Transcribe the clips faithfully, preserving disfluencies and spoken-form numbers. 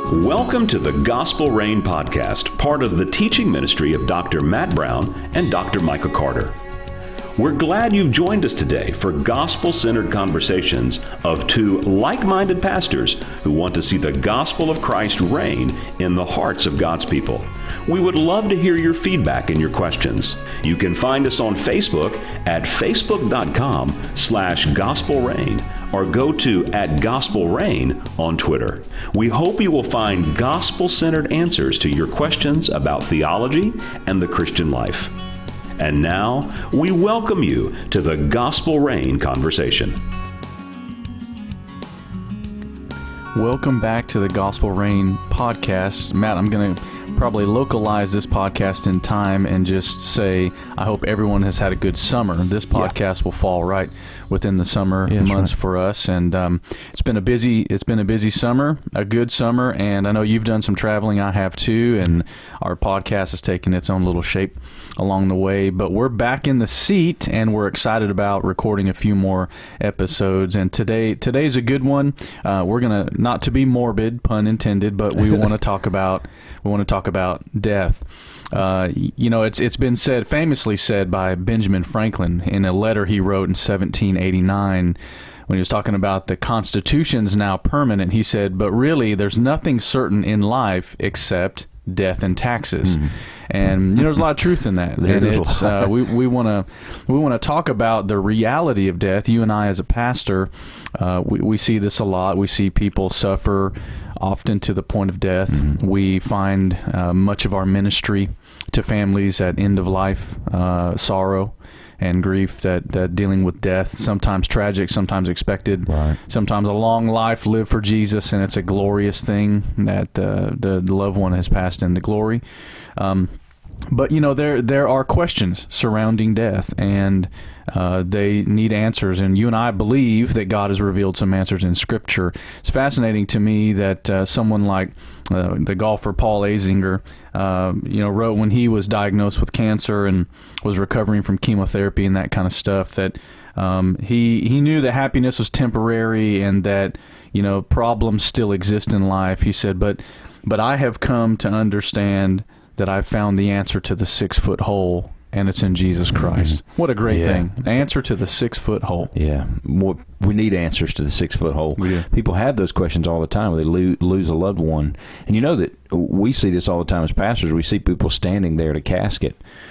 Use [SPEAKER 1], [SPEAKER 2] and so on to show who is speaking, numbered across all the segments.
[SPEAKER 1] Welcome to the Gospel Rain Podcast, part of the teaching ministry of Doctor Matt Brown and Doctor Michael Carter. We're glad you've joined us today for gospel-centered conversations of two like-minded pastors who want to see the gospel of Christ reign in the hearts of God's people. We would love to hear your feedback and your questions. You can find us on Facebook at facebook.com slash gospelrain or go to at Gospel Rain on Twitter. We hope you will find gospel-centered answers to your questions about theology and the Christian life. And now, we welcome you to the Gospel Rain conversation.
[SPEAKER 2] Welcome back to the Gospel Rain podcast. Matt, I'm going to probably localize this podcast in time and just say I hope everyone has had a good summer. This podcast yeah. will fall right within the summer yeah, months right. for us, and um, it's been a busy it's been a busy summer, a good summer, and I know you've done some traveling. I have too, and our podcast has taken its own little shape along the way. But we're back in the seat, and we're excited about recording a few more episodes. And today today's a good one. Uh, we're gonna not to be morbid, pun intended, but we want to talk about we want to talk about death. Uh, you know, it's it's been said, famously said by Benjamin Franklin in a letter he wrote in seventeen eighty-nine when he was talking about the Constitution's now permanent. He said, but really, there's nothing certain in life except death and taxes. Mm. And you know, there's a lot of truth in that.
[SPEAKER 3] There
[SPEAKER 2] and
[SPEAKER 3] is
[SPEAKER 2] it's uh, we we want to we want to talk about the reality of death. You and I, as a pastor, uh, we we see this a lot. We see people suffer often to the point of death. Mm-hmm. We find uh, much of our ministry to families at end of life uh, sorrow and grief, that, that dealing with death, sometimes tragic, sometimes expected,
[SPEAKER 3] right.
[SPEAKER 2] sometimes a long life lived for Jesus, and it's a glorious thing that uh, the, the loved one has passed into glory. Um, but, you know, there there are questions surrounding death, and uh, they need answers. And you and I believe that God has revealed some answers in Scripture. It's fascinating to me that uh, someone like uh, the golfer Paul Azinger, uh, you know, wrote when he was diagnosed with cancer and was recovering from chemotherapy and that kind of stuff, that um, he he knew that happiness was temporary and that, you know, problems still exist in life. He said, but but I have come to understand that I've found the answer to the six-foot hole, and it's in Jesus Christ. Mm-hmm. What a great
[SPEAKER 3] yeah.
[SPEAKER 2] thing. Answer to the six-foot hole.
[SPEAKER 3] Yeah. We need answers to the six-foot hole.
[SPEAKER 2] Yeah.
[SPEAKER 3] People have those questions all the time when they lo- lose a loved one. And you know that we see this all the time as pastors. We see people standing there at a casket,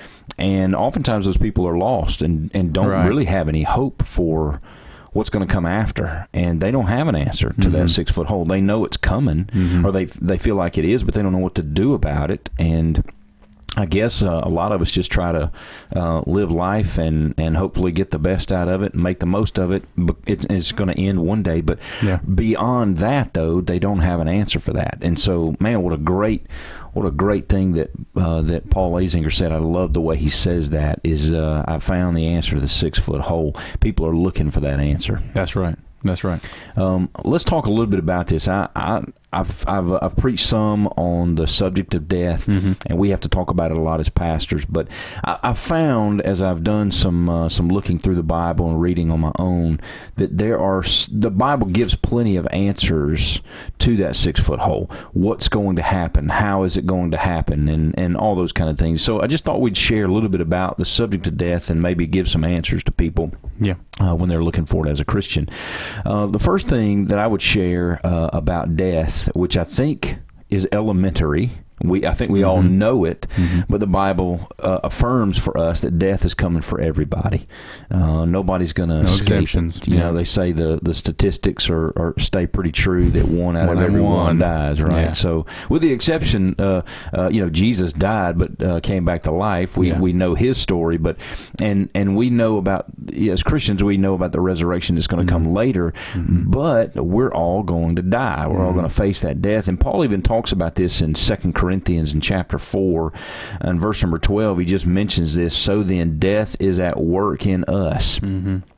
[SPEAKER 3] and oftentimes those people are lost and, and don't
[SPEAKER 2] right.
[SPEAKER 3] really have any hope for what's going to come after, and they don't have an answer to mm-hmm. that six-foot hole. They know it's coming, mm-hmm. or they they feel like it is, but they don't know what to do about it. And I guess uh, a lot of us just try to uh, live life and, and hopefully get the best out of it and make the most of it. It it's going to end one day, but
[SPEAKER 2] yeah.
[SPEAKER 3] beyond that, though, they don't have an answer for that. And so, man, what a great what a great thing that uh, that Paul Azinger said. I love the way he says that. Is uh, I found the answer to the six foot hole. People are looking for that answer.
[SPEAKER 2] That's right. That's right.
[SPEAKER 3] Um, let's talk a little bit about this. I, I I've, I've I've preached some on the subject of death, mm-hmm. and we have to talk about it a lot as pastors. But I, I found, as I've done some uh, some looking through the Bible and reading on my own, that there are the Bible gives plenty of answers to that six foot hole. What's going to happen? How is it going to happen? And and all those kind of things. So I just thought we'd share a little bit about the subject of death and maybe give some answers to people.
[SPEAKER 2] Yeah.
[SPEAKER 3] Uh, when they're looking for it as a Christian. Uh, the first thing that I would share uh, about death, which I think is elementary, we I think we mm-hmm. all know it, mm-hmm. but the Bible uh, affirms for us that death is coming for everybody. Uh, nobody's going to
[SPEAKER 2] no
[SPEAKER 3] escape
[SPEAKER 2] exemptions.
[SPEAKER 3] it. You
[SPEAKER 2] yeah.
[SPEAKER 3] know, they say the, the statistics are, are stay pretty true that one out
[SPEAKER 2] one
[SPEAKER 3] of every one,
[SPEAKER 2] one
[SPEAKER 3] dies, right?
[SPEAKER 2] Yeah.
[SPEAKER 3] So with the exception, uh, uh, you know, Jesus died but uh, came back to life. We
[SPEAKER 2] yeah.
[SPEAKER 3] we know his story, but and and we know about, as Christians, we know about the resurrection that's going to mm-hmm. come later, mm-hmm. but we're all going to die. We're mm-hmm. all going to face that death. And Paul even talks about this in Second Corinthians in chapter four and verse number twelve. He just mentions this. So then death is at work in us.
[SPEAKER 2] Mm-hmm.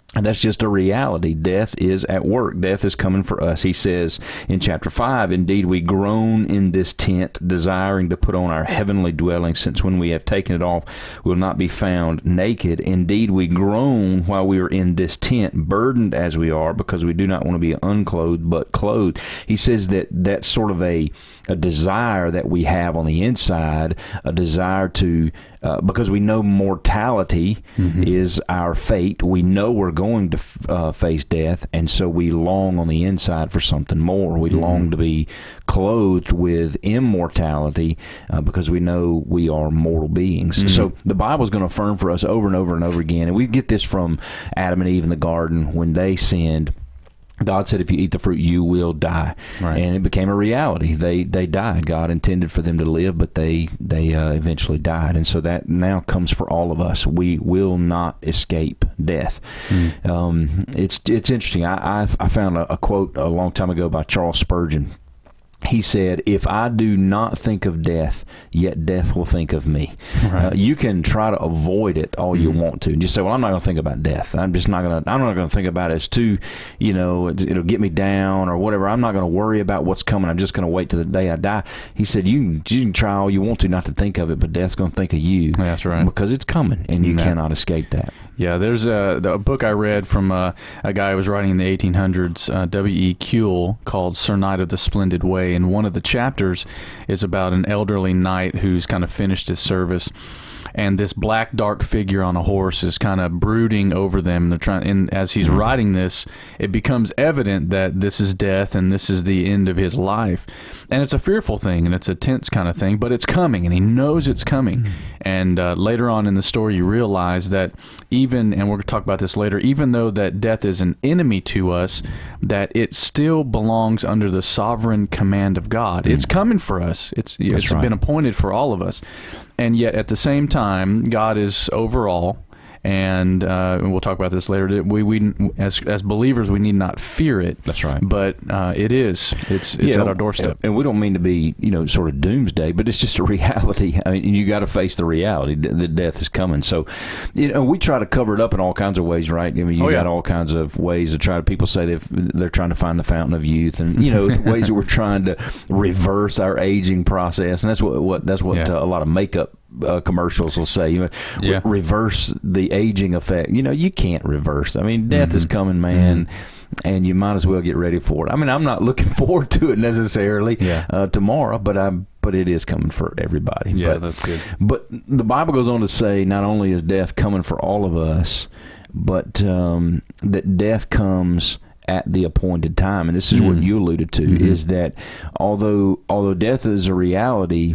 [SPEAKER 3] And that's just a reality. Death is at work. Death is coming for us. He says in chapter five, indeed, we groan in this tent, desiring to put on our heavenly dwelling, since when we have taken it off, we will not be found naked. Indeed, we groan while we are in this tent, burdened as we are, because we do not want to be unclothed, but clothed. He says that that's sort of a, a desire that we have on the inside, a desire to Uh, because we know mortality mm-hmm. is our fate. We know we're going to f- uh, face death, and so we long on the inside for something more. We mm-hmm. long to be clothed with immortality uh, because we know we are mortal beings. Mm-hmm. So the Bible is going to affirm for us over and over and over again, and we get this from Adam and Eve in the garden when they sinned. God said, if you eat the fruit, you will die. Right. And it became a reality. They they died. God intended for them to live, but they, they uh, eventually died. And so that now comes for all of us. We will not escape death. Mm. Um, it's it's interesting. I, I, I found a, a quote a long time ago by Charles Spurgeon. He said, if I do not think of death, yet death will think of me. Right. Uh, you can try to avoid it all mm-hmm. you want to. And just say, well, I'm not going to think about death. I'm just not going to, I'm not going to think about it. It's too, you know, it, it'll get me down or whatever. I'm not going to worry about what's coming. I'm just going to wait till the day I die. He said, you, you can try all you want to not to think of it, but death's going to think of you.
[SPEAKER 2] That's right.
[SPEAKER 3] Because it's coming, and you
[SPEAKER 2] yeah.
[SPEAKER 3] cannot escape that.
[SPEAKER 2] Yeah, there's a, a book I read from a, a guy who was writing in the eighteen hundreds, uh, W E Kuehl, called Sir Knight of the Splendid Way, and one of the chapters is about an elderly knight who's kind of finished his service, and this black dark figure on a horse is kind of brooding over them. They're trying, and as he's writing this, it becomes evident that this is death and this is the end of his life. And it's a fearful thing, and it's a tense kind of thing, but it's coming, and he knows it's coming. Mm-hmm. And uh, later on in the story, you realize that even, and we're going to talk about this later, even though that death is an enemy to us, that it still belongs under the sovereign command of God. Mm-hmm. It's coming for us. It's
[SPEAKER 3] That's
[SPEAKER 2] It's
[SPEAKER 3] right.
[SPEAKER 2] been appointed for all of us. And yet, at the same time, God is over all, and uh, we'll talk about this later. We, we as as believers, we need not fear it.
[SPEAKER 3] That's right.
[SPEAKER 2] But uh, it is. It's it's
[SPEAKER 3] yeah,
[SPEAKER 2] at our doorstep.
[SPEAKER 3] And we don't mean to be, you know, sort of doomsday, but it's just a reality. I mean, you got to face the reality that death is coming. So, you know, we try to cover it up in all kinds of ways, right? I mean, you
[SPEAKER 2] oh,
[SPEAKER 3] got
[SPEAKER 2] yeah.
[SPEAKER 3] all kinds of ways to try to. People say they've, they're trying to find the fountain of youth, and you know, ways that we're trying to reverse our aging process, and that's what what that's what
[SPEAKER 2] yeah.
[SPEAKER 3] uh, a lot of makeup Uh, commercials will say, you know,
[SPEAKER 2] yeah.
[SPEAKER 3] re- reverse the aging effect. You know, you can't reverse. I mean, death mm-hmm. is coming, man, mm-hmm. and you might as well get ready for it. I mean, I'm not looking forward to it necessarily
[SPEAKER 2] yeah.
[SPEAKER 3] uh, tomorrow, but I'm, but it is coming for everybody.
[SPEAKER 2] Yeah,
[SPEAKER 3] but,
[SPEAKER 2] that's good.
[SPEAKER 3] But the Bible goes on to say, not only is death coming for all of us, but um, that death comes at the appointed time. And this is mm-hmm. what you alluded to, mm-hmm. is that although although death is a reality,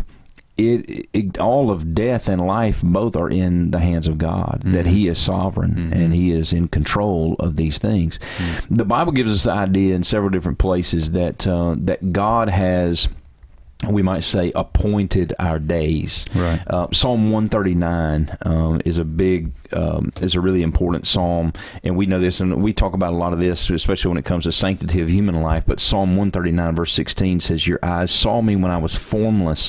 [SPEAKER 3] It, it all of death and life both are in the hands of God, mm-hmm. that He is sovereign mm-hmm. and He is in control of these things. Mm-hmm. The Bible gives us the idea in several different places that uh, that God has, we might say, appointed our days.
[SPEAKER 2] Right.
[SPEAKER 3] Uh, Psalm one thirty-nine um, is a big, um, is a really important psalm, and we know this, and we talk about a lot of this, especially when it comes to sanctity of human life. But Psalm one thirty-nine, verse sixteen says, "Your eyes saw me when I was formless.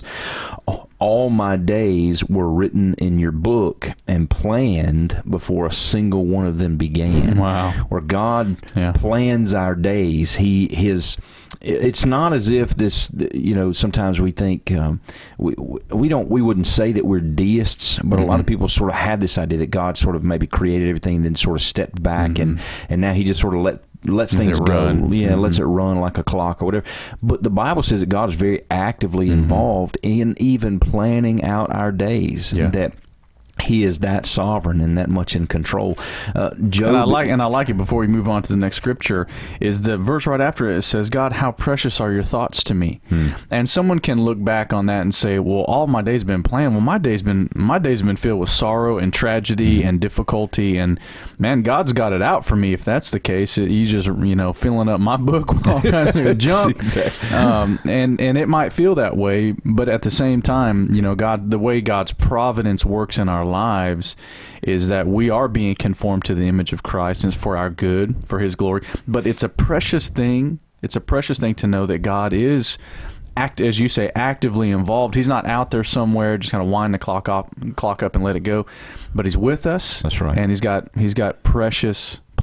[SPEAKER 3] All my days were written in your book and planned before a single one of them began."
[SPEAKER 2] Wow.
[SPEAKER 3] Where God
[SPEAKER 2] yeah.
[SPEAKER 3] plans our days. He his. It's not as if this, you know, sometimes we think, um, we we don't, we wouldn't say that we're deists, but mm-hmm. a lot of people sort of have this idea that God sort of maybe created everything and then sort of stepped back mm-hmm. and, and now He just sort of let lets things go.
[SPEAKER 2] Run.
[SPEAKER 3] Yeah,
[SPEAKER 2] mm-hmm.
[SPEAKER 3] lets it run like a clock or whatever. But the Bible says that God is very actively mm-hmm. involved in even planning out our days.
[SPEAKER 2] Yeah.
[SPEAKER 3] That He is that sovereign and that much in control. Uh, Job,
[SPEAKER 2] and I like, and I like it. Before we move on to the next scripture, is the verse right after it. It says, "God, how precious are your thoughts to me." Hmm. And someone can look back on that and say, "Well, all my days been planned." Well, my days been my days been filled with sorrow and tragedy hmm. and difficulty. And man, God's got it out for me. If that's the case, you just you know filling up my book with all kinds of junk.
[SPEAKER 3] Exactly.
[SPEAKER 2] Um, and and it might feel that way, but at the same time, you know, God, the way God's providence works in our lives is that we are being conformed to the image of Christ, and it's for our good, for His glory. But it's a precious thing. It's a precious thing to know that God is, act as you say, actively involved. He's not out there somewhere just kind of wind the clock up, clock up and let it go, but He's with us.
[SPEAKER 3] That's right.
[SPEAKER 2] And He's got He's got precious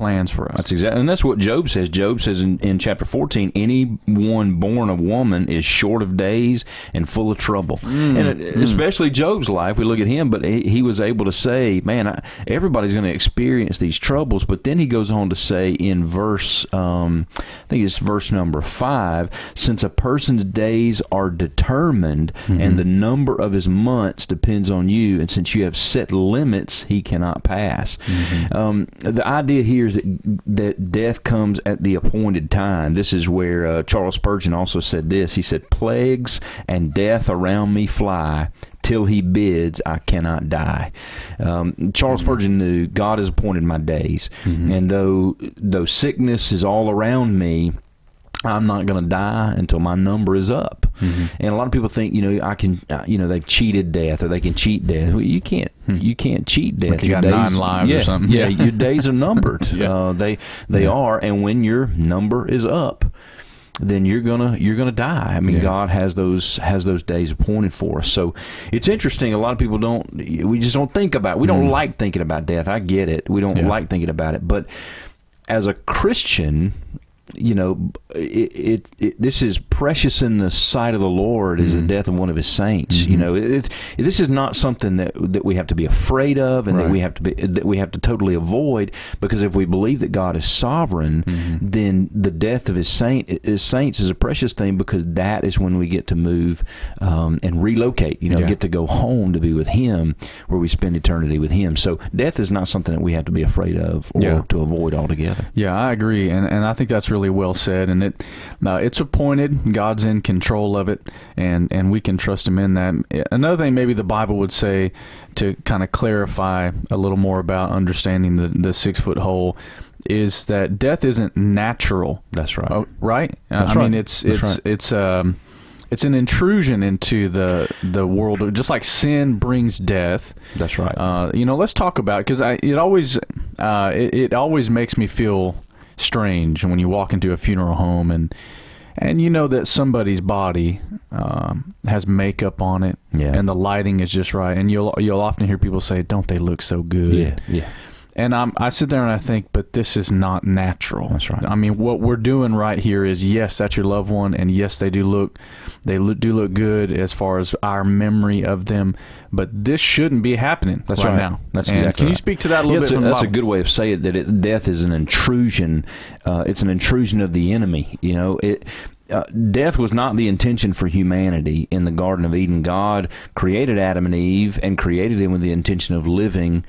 [SPEAKER 2] plans for us.
[SPEAKER 3] That's exactly, and that's what Job says. Job says in, in chapter fourteen, anyone born of woman is short of days and full of trouble. Mm, and it, mm. especially Job's life, we look at him, but he, he was able to say, man, I, everybody's going to experience these troubles. But then he goes on to say in verse, um, I think it's verse number five, since a person's days are determined mm-hmm. and the number of his months depends on you, and since you have set limits, he cannot pass. Mm-hmm. Um, the idea here is that, that death comes at the appointed time. This is where uh, Charles Spurgeon also said this. He said, plagues and death around me fly, till he bids, I cannot die. Um, Charles mm-hmm. Spurgeon knew God has appointed my days. Mm-hmm. And though, though sickness is all around me, I'm not going to die until my number is up. Mm-hmm. And a lot of people think, you know, I can, you know, they've cheated death or they can cheat death. Well, you can't, hmm. you can't cheat death.
[SPEAKER 2] Like you
[SPEAKER 3] your
[SPEAKER 2] got
[SPEAKER 3] days,
[SPEAKER 2] nine lives
[SPEAKER 3] yeah,
[SPEAKER 2] or something.
[SPEAKER 3] Yeah, your days are numbered. yeah. uh, they they yeah. are, and when your number is up, then you're gonna you're gonna die. I mean, yeah. God has those has those days appointed for us. So it's interesting. A lot of people don't. We just don't think about it. We don't mm. like thinking about death. I get it. We don't yeah. like thinking about it. But as a Christian, you know, it, it, it this is precious in the sight of the Lord is mm-hmm. the death of one of His saints. Mm-hmm. You know, it, it, this is not something that that we have to be afraid of, and right. that we have to be that we have to totally avoid. Because if we believe that God is sovereign, mm-hmm. then the death of His saint His saints is a precious thing, because that is when we get to move um, and relocate. You know,
[SPEAKER 2] yeah.
[SPEAKER 3] get to go home to be with Him, where we spend eternity with Him. So death is not something that we have to be afraid of or
[SPEAKER 2] yeah.
[SPEAKER 3] to avoid altogether.
[SPEAKER 2] Yeah, I agree, and and I think that's really well said, and it uh, it's appointed. God's in control of it, and and we can trust Him in that. Another thing maybe the Bible would say, to kind of clarify a little more about understanding the the six foot hole, is that death isn't natural.
[SPEAKER 3] That's right.
[SPEAKER 2] Oh, right.
[SPEAKER 3] That's
[SPEAKER 2] I
[SPEAKER 3] right.
[SPEAKER 2] mean, it's
[SPEAKER 3] That's
[SPEAKER 2] it's
[SPEAKER 3] right.
[SPEAKER 2] it's um it's an intrusion into the the world, just like sin brings death.
[SPEAKER 3] That's right.
[SPEAKER 2] Uh, you know, let's talk about, because I it always uh, it, it always makes me feel strange when you walk into a funeral home and and you know that somebody's body um, has makeup on it,
[SPEAKER 3] yeah.
[SPEAKER 2] and the lighting is just right, and you'll you'll often hear people say, "Don't they look so good?"
[SPEAKER 3] Yeah, yeah.
[SPEAKER 2] And I'm, I sit there and I think, but this is not natural.
[SPEAKER 3] That's right.
[SPEAKER 2] I mean, what we're doing right here is, yes, that's your loved one, and yes, they do look, they look, do look good as far as our memory of them, but this shouldn't be happening
[SPEAKER 3] that's
[SPEAKER 2] right,
[SPEAKER 3] right
[SPEAKER 2] now.
[SPEAKER 3] That's
[SPEAKER 2] and
[SPEAKER 3] exactly
[SPEAKER 2] Can
[SPEAKER 3] right.
[SPEAKER 2] you speak to that a little
[SPEAKER 3] yeah,
[SPEAKER 2] bit?
[SPEAKER 3] A,
[SPEAKER 2] from
[SPEAKER 3] that's
[SPEAKER 2] the
[SPEAKER 3] a good way of saying it, that it, death is an intrusion. Uh, it's an intrusion of the enemy. You know, it. Uh, death was not the intention for humanity in the Garden of Eden. God created Adam and Eve and created them with the intention of living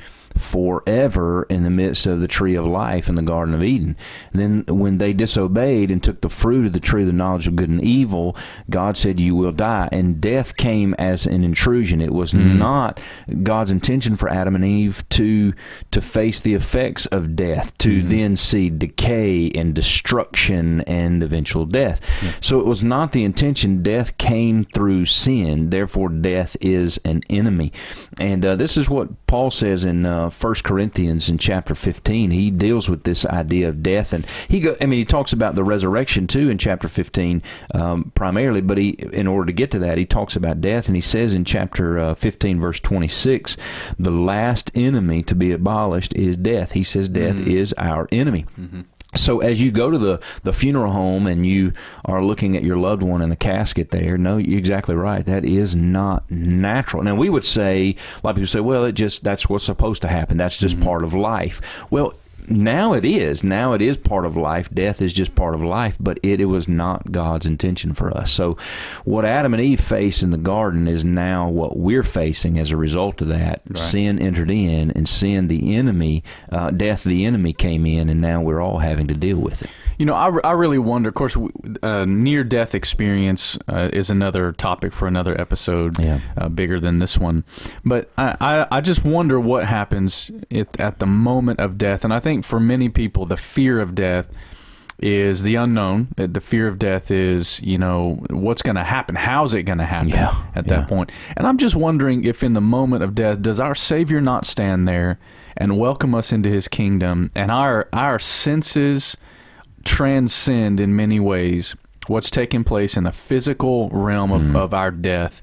[SPEAKER 3] forever in the midst of the tree of life in the Garden of Eden. And then when they disobeyed and took the fruit of the tree of the knowledge of good and evil, God said, you will die. And death came as an intrusion. It was mm. not God's intention for Adam and Eve to to face the effects of death, to mm. then see decay and destruction and eventual death. Yeah. So it was not the intention. Death came through sin. Therefore, death is an enemy. And uh, this is what Paul says in uh, First Corinthians in chapter fifteen. He deals with this idea of death, and he go, I mean, he talks about the resurrection too in chapter fifteen um, primarily. But he, in order to get to that, he talks about death, and he says in chapter uh, fifteen, verse twenty-six, the last enemy to be abolished is death. He says death mm-hmm. is our enemy. Mm-hmm. So as you go to the, the funeral home and you are looking at your loved one in the casket there, no, you're exactly right. That is not natural. Now, we would say, a lot of people say, well, it just that's what's supposed to happen. That's just mm-hmm. part of life. Well, now it is. Now it is part of life. Death is just part of life, but it, it was not God's intention for us. So what Adam and Eve faced in the garden is now what we're facing as a result of that. Right. Sin entered in, and sin, the enemy, uh, death, the enemy came in, and now we're all having to deal with it.
[SPEAKER 2] You know, I, I really wonder, of course, uh, near-death experience uh, is another topic for another episode,
[SPEAKER 3] yeah.
[SPEAKER 2] uh, bigger than this one. But I, I, I just wonder what happens at, at the moment of death. And I think for many people, the fear of death is the unknown. The fear of death is, you know, what's going to happen? How's it going to happen
[SPEAKER 3] yeah.
[SPEAKER 2] at
[SPEAKER 3] yeah.
[SPEAKER 2] that point? And I'm just wondering if in the moment of death, does our Savior not stand there and welcome us into His kingdom, and our our senses transcend in many ways what's taking place in the physical realm of, mm. of our death,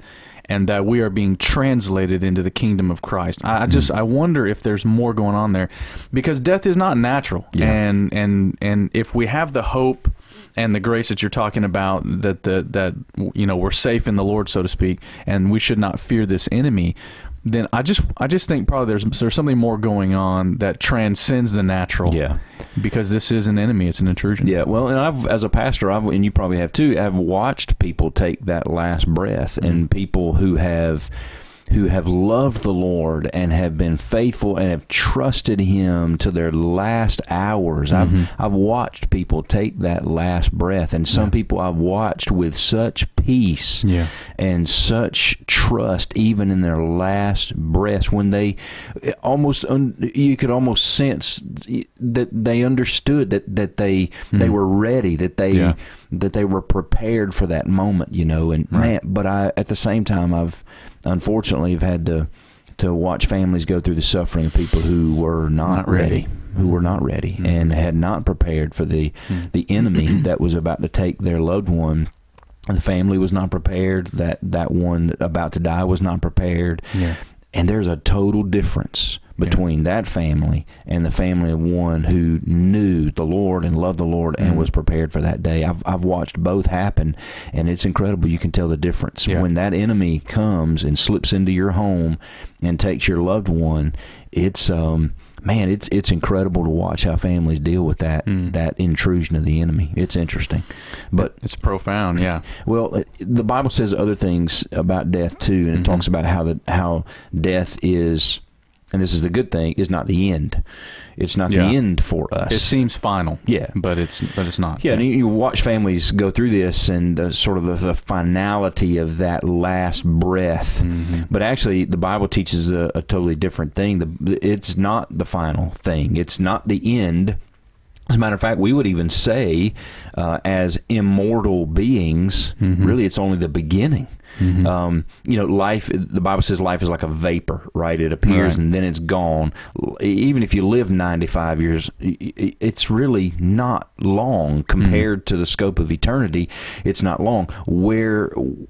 [SPEAKER 2] and that we are being translated into the kingdom of Christ. I, I just I wonder if there's more going on there, because death is not natural,
[SPEAKER 3] Yeah.
[SPEAKER 2] and and and if we have the hope and the grace that you're talking about, that the that you know we're safe in the Lord, so to speak, and we should not fear this enemy, then I just I just think probably there's there's something more going on that transcends the natural.
[SPEAKER 3] Yeah.
[SPEAKER 2] Because this is an enemy, it's an intrusion.
[SPEAKER 3] Yeah, well, and I've, as a pastor, I've, and you probably have too, I've watched people take that last breath, mm-hmm. and people who have who have loved the Lord and have been faithful and have trusted Him to their last hours. Mm-hmm. I've I've watched people take that last breath, and some yeah. people I've watched with such peace
[SPEAKER 2] yeah.
[SPEAKER 3] and such trust, even in their last breaths, when they almost un, you could almost sense that they understood that that they mm-hmm. they were ready, that they yeah. that they were prepared for that moment, you know. And right. man, but I at the same time I've unfortunately have had to to watch families go through the suffering of people who were not,
[SPEAKER 2] not ready.
[SPEAKER 3] ready, who were not ready, mm-hmm. and had not prepared for the mm-hmm. the enemy that was about to take their loved one. The family was not prepared. That that one about to die was not prepared.
[SPEAKER 2] Yeah.
[SPEAKER 3] And there's a total difference between yeah. that family and the family of one who knew the Lord and loved the Lord and mm-hmm. was prepared for that day. I've I've watched both happen, and it's incredible. You can tell the difference.
[SPEAKER 2] Yeah.
[SPEAKER 3] When that enemy comes and slips into your home and takes your loved one, it's um man, it's it's incredible to watch how families deal with that mm. that intrusion of the enemy. It's interesting, but
[SPEAKER 2] it's profound. Yeah.
[SPEAKER 3] Well, the Bible says other things about death too, and it mm-hmm. talks about how the how death is, and this is the good thing, is not the end. It's not
[SPEAKER 2] yeah.
[SPEAKER 3] the end for us.
[SPEAKER 2] It seems final.
[SPEAKER 3] Yeah,
[SPEAKER 2] but it's but it's not.
[SPEAKER 3] Yeah,
[SPEAKER 2] yeah.
[SPEAKER 3] and you watch families go through this and uh, sort of the, the finality of that last breath. Mm-hmm. But actually, the Bible teaches a, a totally different thing. The, it's not the final thing. It's not the end. As a matter of fact, we would even say, uh, as immortal beings, mm-hmm. really, it's only the beginning. Mm-hmm. Um, you know, life, the Bible says life is like a vapor, right? It appears right. and then it's gone. Even if you live ninety-five years, it's really not long compared mm-hmm. to the scope of eternity. It's not long. Where,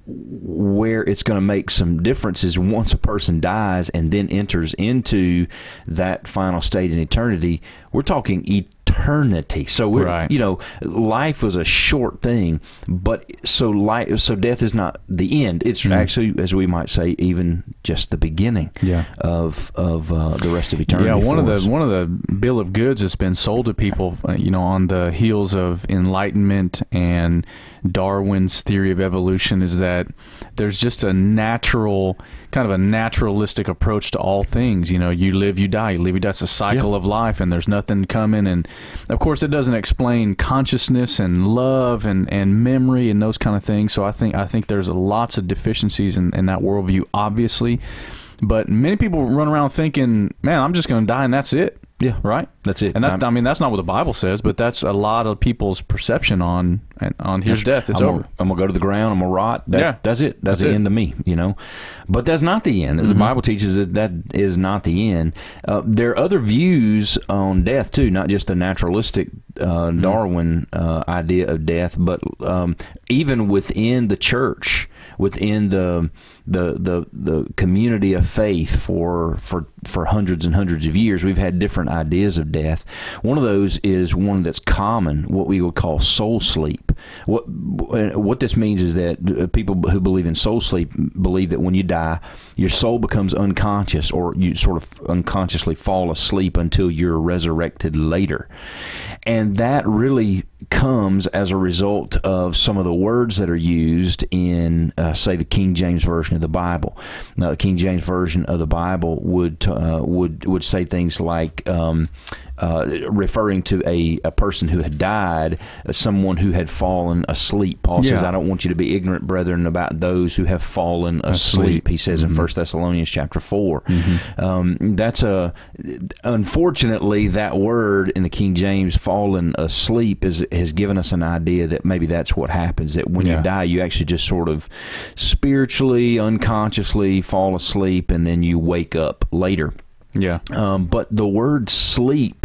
[SPEAKER 3] where it's going to make some difference is once a person dies and then enters into that final state in eternity, we're talking eternity. Eternity. So we're,
[SPEAKER 2] right.
[SPEAKER 3] you know, life was a short thing, but so life, so death is not the end. It's mm. actually, as we might say, even just the beginning
[SPEAKER 2] yeah.
[SPEAKER 3] of of uh, the rest of eternity.
[SPEAKER 2] Yeah, one of the
[SPEAKER 3] us.
[SPEAKER 2] one of the bill of goods that's been sold to people, uh, you know, on the heels of Enlightenment and Darwin's theory of evolution, is that there's just a natural, kind of a naturalistic approach to all things. You know, you live, you die, you live, you die. It's a cycle
[SPEAKER 3] yeah.
[SPEAKER 2] of life, and there's nothing coming. And of course, it doesn't explain consciousness and love and, and memory and those kind of things. So I think I think there's lots of deficiencies in, in that worldview, obviously. But many people run around thinking, man, I'm just going to die and that's it.
[SPEAKER 3] Yeah,
[SPEAKER 2] right.
[SPEAKER 3] That's it.
[SPEAKER 2] And that's,
[SPEAKER 3] I'm,
[SPEAKER 2] I mean, that's not what the Bible says, but that's a lot of people's perception on on here's death. It's
[SPEAKER 3] I'm
[SPEAKER 2] over.
[SPEAKER 3] Gonna, I'm gonna go to the ground. I'm gonna rot. That,
[SPEAKER 2] yeah,
[SPEAKER 3] that's it. That's,
[SPEAKER 2] that's
[SPEAKER 3] the
[SPEAKER 2] it.
[SPEAKER 3] end of me. You know, but that's not the end. Mm-hmm. The Bible teaches that that is not the end. Uh, there are other views on death too, not just the naturalistic uh, mm-hmm. Darwin uh, idea of death, but um, even within the church, within the the the the community of faith for for for hundreds and hundreds of years, we've had different ideas of death. One of those is one that's common, what we would call soul sleep. What what this means is that people who believe in soul sleep believe that when you die, your soul becomes unconscious, or you sort of unconsciously fall asleep until you're resurrected later. And that really comes as a result of some of the words that are used in, uh, say, the King James Version of the Bible. Now, the King James Version of the Bible would uh, would would say things like, um, uh, referring to a, a person who had died, uh, someone who had fallen asleep. Paul
[SPEAKER 2] yeah.
[SPEAKER 3] says, I don't want you to be ignorant, brethren, about those who have fallen asleep, asleep. He says mm-hmm. in First Thessalonians chapter four. Mm-hmm. Um, that's a, unfortunately, that word in the King James, fallen asleep, is has given us an idea that maybe that's what happens, that when yeah. you die, you actually just sort of spiritually, unconsciously fall asleep, and then you wake up later.
[SPEAKER 2] Yeah.
[SPEAKER 3] Um, but the word sleep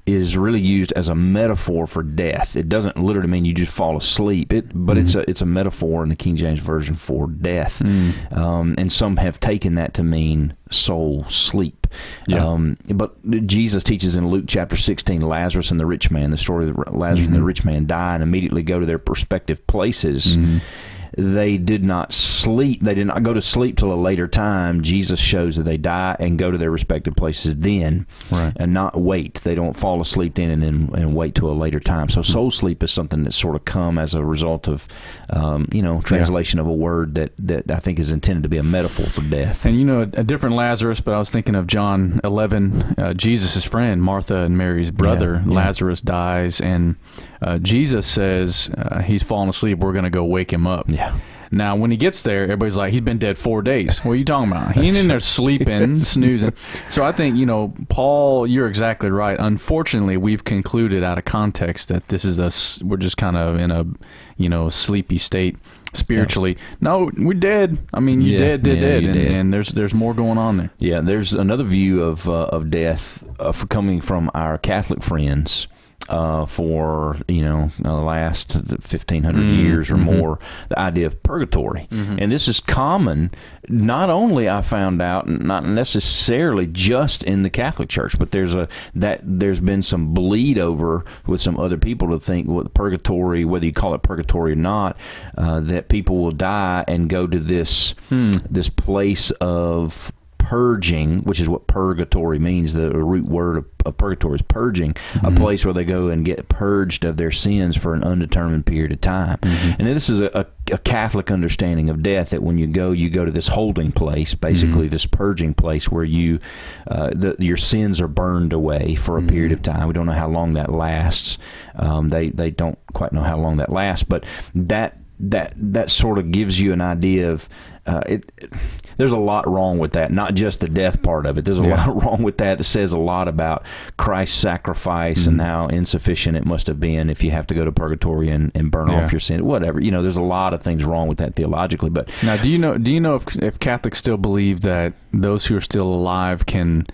[SPEAKER 3] is really used as a metaphor for death. It doesn't literally mean you just fall asleep. It, but mm-hmm. it's a it's a metaphor in the King James Version for death, mm. um, and some have taken that to mean soul sleep. Yeah. Um, but Jesus teaches in Luke chapter sixteen, Lazarus and the rich man, the story of Lazarus mm-hmm. and the rich man die and immediately go to their respective places. Mm-hmm. They did not sleep. They did not go to sleep till a later time. Jesus shows that they die and go to their respective places then, right. and not wait. They don't fall asleep then and then and wait till a later time. So soul sleep is something that's sort of come as a result of, um, you know, translation yeah. of a word that, that I think is intended to be a metaphor for death.
[SPEAKER 2] And, you know, a, a different Lazarus, but I was thinking of John eleven, uh, Jesus' friend, Martha and Mary's brother, yeah. Yeah. Lazarus dies, and uh, Jesus says uh, he's fallen asleep. We're going to go wake him up.
[SPEAKER 3] Yeah.
[SPEAKER 2] Now, when he gets there, everybody's like, he's been dead four days. What are you talking about? He ain't in there sleeping, snoozing. So I think, you know, Paul, you're exactly right. Unfortunately, we've concluded out of context that this is a, we're just kind of in a, you know, sleepy state spiritually. Yeah. No, we're dead. I mean, you yeah, dead, dead, yeah, dead. And, and there's there's more going on there.
[SPEAKER 3] Yeah, there's another view of, uh, of death uh, for coming from our Catholic friends. Uh, for, you know, the last fifteen hundred mm-hmm. years or more, the idea of purgatory. Mm-hmm. And this is common, not only I found out, not necessarily just in the Catholic Church, but there's a that there's been some bleed over with some other people to think what purgatory, whether you call it purgatory or not, uh, that people will die and go to this hmm. this place of purging, which is what purgatory means. The root word of, of purgatory is purging, mm-hmm. a place where they go and get purged of their sins for an undetermined period of time. Mm-hmm. And this is a, a, a Catholic understanding of death, that when you go, you go to this holding place, basically mm-hmm. this purging place where you, uh, the, your sins are burned away for a mm-hmm. period of time. We don't know how long that lasts. Um, they they don't quite know how long that lasts, but that that that sort of gives you an idea of uh, it, it. There's a lot wrong with that, not just the death part of it. There's a yeah. lot wrong with that. It says a lot about Christ's sacrifice mm-hmm. and how insufficient it must have been if you have to go to purgatory and, and burn yeah. off your sin, whatever. You know, there's a lot of things wrong with that theologically. But
[SPEAKER 2] now, do you know? Do you know if if Catholics still believe that those who are still alive can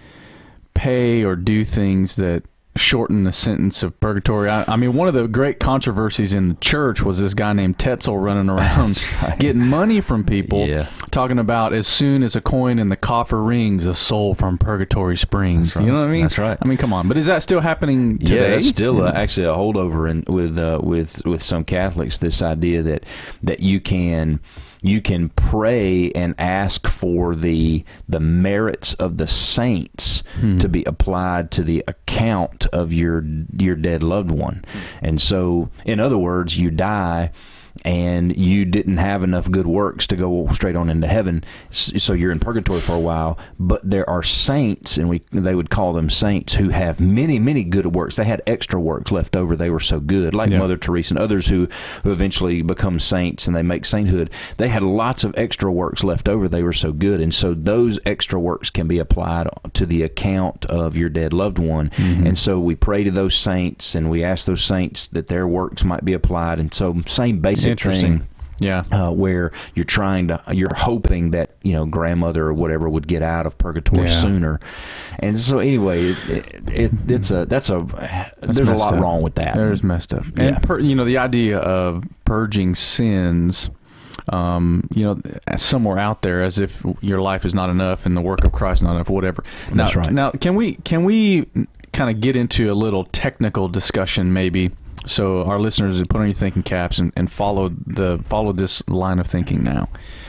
[SPEAKER 2] pay or do things that shorten the sentence of purgatory? I, I mean, one of the great controversies in the church was this guy named Tetzel running around right. getting money from people, yeah. talking about as soon as a coin in the coffer rings, a soul from purgatory springs. Right. You know what I mean?
[SPEAKER 3] That's right.
[SPEAKER 2] I mean, come on. But is that still happening today?
[SPEAKER 3] Yeah, it's still uh, actually a holdover in, with uh, with with some Catholics. This idea that that you can. You can pray and ask for the the merits of the saints hmm. to be applied to the account of your your dead loved one. And so, in other words, you die and you didn't have enough good works to go straight on into heaven, so you're in purgatory for a while. But there are saints, and we they would call them saints, who have many, many good works. They had extra works left over. They were so good, like yeah. Mother Teresa and others who, who eventually become saints and they make sainthood. They had lots of extra works left over. They were so good. And so those extra works can be applied to the account of your dead loved one. Mm-hmm. And so we pray to those saints, and we ask those saints that their works might be applied. And so same basic
[SPEAKER 2] Interesting.
[SPEAKER 3] thing.
[SPEAKER 2] Yeah,
[SPEAKER 3] uh, where you're trying to, you're hoping that, you know, grandmother or whatever would get out of purgatory yeah. sooner, and so anyway, it, it, it it's a that's a that's there's a lot
[SPEAKER 2] up.
[SPEAKER 3] wrong with that.
[SPEAKER 2] There's messed up,
[SPEAKER 3] yeah.
[SPEAKER 2] and per, you know, the idea of purging sins, um, you know, somewhere out there, as if your life is not enough and the work of Christ not enough, whatever. Now,
[SPEAKER 3] that's right.
[SPEAKER 2] Now, can we can we kind of get into a little technical discussion, maybe? So our listeners, put on your thinking caps and, and follow the follow this line of thinking now.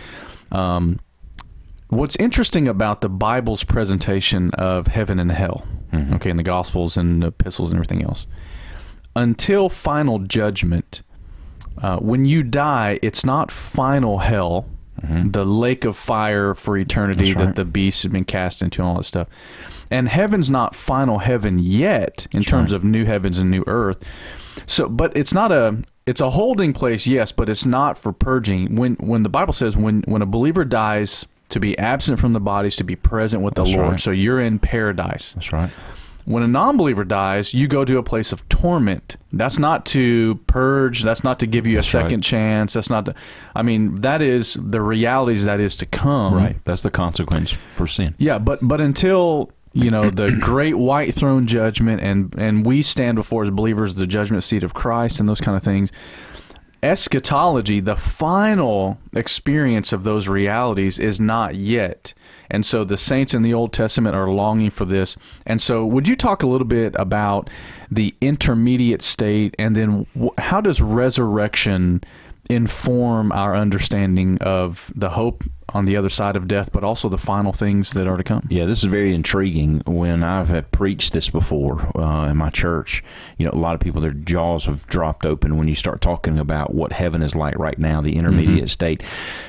[SPEAKER 2] Um, what's interesting about the Bible's presentation of heaven and hell, mm-hmm. okay, in the Gospels and the epistles and everything else, until final judgment, uh, when you die, it's not final hell, mm-hmm. the lake of fire for eternity right. that the beast has been cast into and all that stuff. And heaven's not final heaven yet in That's terms right. of new heavens and new earth. So, but it's not a, it's a holding place, yes, but it's not for purging. When when the Bible says when, when a believer dies, to be absent from the bodies, to be present with the That's Lord. Right. So you're in paradise.
[SPEAKER 3] That's right.
[SPEAKER 2] When a non-believer dies, you go to a place of torment. That's not to purge. That's not to give you That's a second right. chance. That's not to, I mean, that is the realities that is to come.
[SPEAKER 3] Right. That's the consequence for sin.
[SPEAKER 2] Yeah, but but until you know, the great white throne judgment, and and we stand before as believers the judgment seat of Christ and those kind of things. Eschatology, the final experience of those realities, is not yet. And so the saints in the Old Testament are longing for this. And so would you talk a little bit about the intermediate state, and then wh- how does resurrection inform our understanding of the hope on the other side of death, but also the final things that are to come?
[SPEAKER 3] Yeah, this is very intriguing. When I've had preached this before uh, in my church, you know, a lot of people, their jaws have dropped open when you start talking about what heaven is like right now, the intermediate mm-hmm. state.